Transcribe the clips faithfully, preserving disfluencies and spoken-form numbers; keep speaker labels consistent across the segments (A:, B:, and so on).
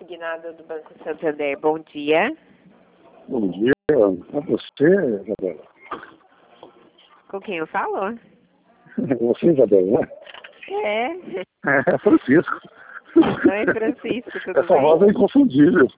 A: consignado do Banco Santander. Bom dia.
B: Bom dia. É você, Isabela?
A: Com quem eu falo?
B: Você, Isabela, né?
A: É.
B: É Francisco.
A: Oi, Francisco, tudo
B: Essa
A: bem?
B: voz é inconfundível.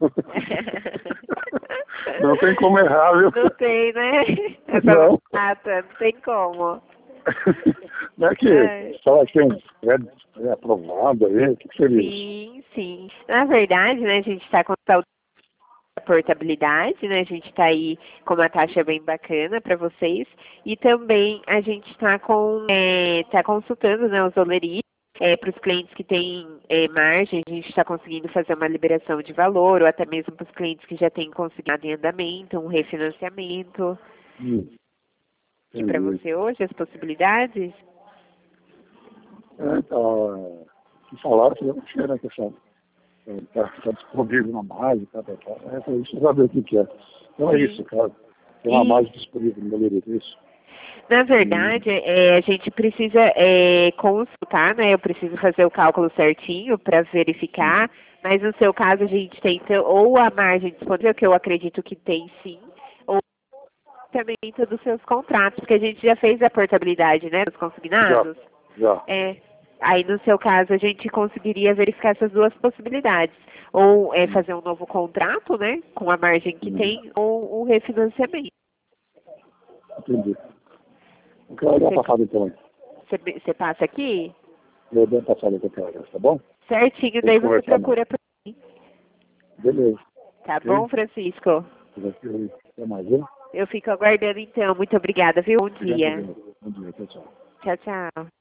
B: Não tem como errar, viu?
A: Não tem, né? Essa
B: Não.
A: mata, não tem como.
B: Não é que
A: É.
B: fala que tem um crédito é, aprovado aí, o que, que seria isso?
A: Sim, sim. Na verdade, né, a gente está com saúde da portabilidade, né? A gente está aí com uma taxa bem bacana para vocês. E também a gente está com é, tá consultando, né, os oleristas. É, para os clientes que têm é, margem, a gente está conseguindo fazer uma liberação de valor, ou até mesmo para os clientes que já têm conseguido em andamento, um refinanciamento.
B: Hum,
A: E para
B: entendi.
A: você hoje, as possibilidades?
B: É, tá, que falaram que eu não tinha, né, questão. Está tá disponível na margem, tá, tá, tá. É, pra isso saber o que, que é. Então é
A: Sim.
B: isso, cara. Tem uma
A: E,
B: margem disponível no Galeria, é isso.
A: na verdade, é, a gente precisa é, consultar, né? Eu preciso fazer o cálculo certinho para verificar, mas no seu caso a gente tem então, ou a margem disponível, que eu acredito que tem sim, ou também dos seus contratos, porque a gente já fez a portabilidade, né, dos
B: Já,
A: consignados.
B: já.
A: É, aí no seu caso a gente conseguiria verificar essas duas possibilidades. Ou é, fazer um novo contrato, né, com a margem que
B: Hum,
A: tem, ou o refinanciamento.
B: entendi. Eu quero dar uma
A: Você,
B: passada então.
A: você, você passa aqui?
B: Eu dou uma passada então, cara, tá bom?
A: Certinho,
B: Pra gente
A: daí você
B: conversar mais.
A: procura por mim.
B: Beleza.
A: Tá
B: Ok?
A: bom, Francisco?
B: Até mais, viu?
A: Eu fico aguardando então. Muito obrigada, viu? Bom
B: Obrigado,
A: dia.
B: bom dia. Tchau, tchau.
A: Tchau, tchau.